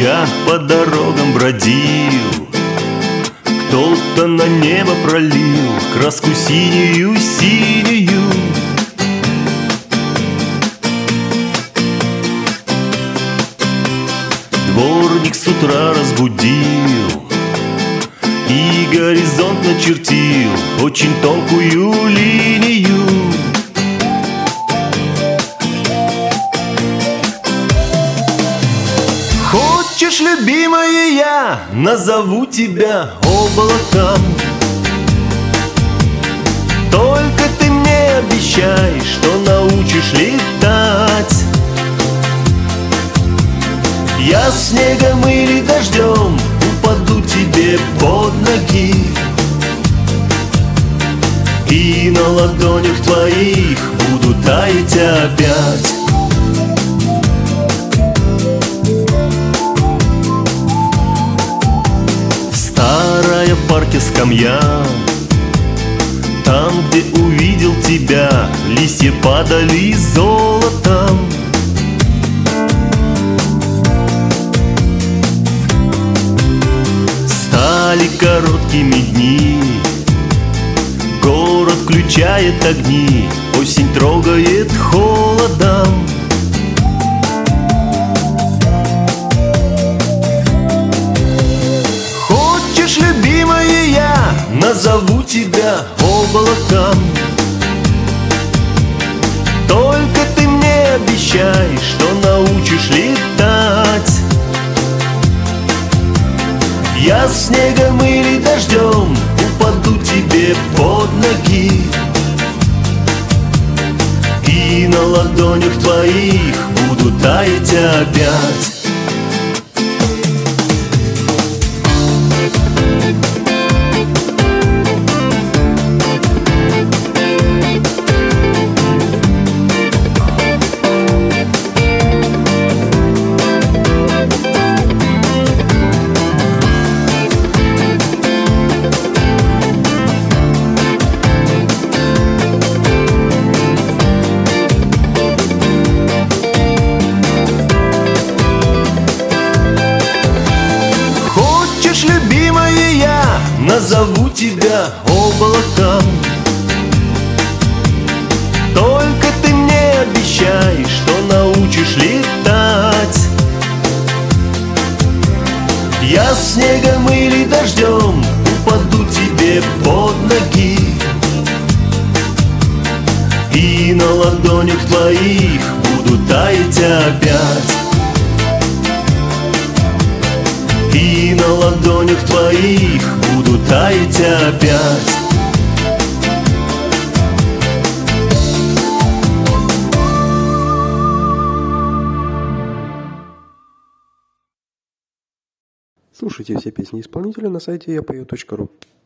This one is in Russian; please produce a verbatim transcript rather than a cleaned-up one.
я по дорогам бродил, кто-то на небо пролил краску синюю-синюю. Дворник с утра разбудил и горизонт начертил очень тонкую линию. Хочешь, любимая, я назову тебя облаком, только ты мне обещай, что научишь летать. Я снегом или дождем упаду тебе под ноги, и на ладонях твоих буду таять опять. Старая в парке скамья, там, где увидел тебя, листья падали золотом. Стали короткими дни, город включает огни, осень трогает холодом. Хочешь, любимая, я назову тебя облаком, только ты мне обещай, что научишь летать. Я снегом или дождем упаду тебе под ноги, и на ладонях твоих буду таять опять. Любимая, я назову тебя облаком, только ты мне обещай, что научишь летать. Я снегом или дождем упаду тебе под ноги, и на ладонях твоих буду таять опять. И на ладонях твоих буду таять опять. Слушайте все песни исполнителя на сайте я пою точка ру.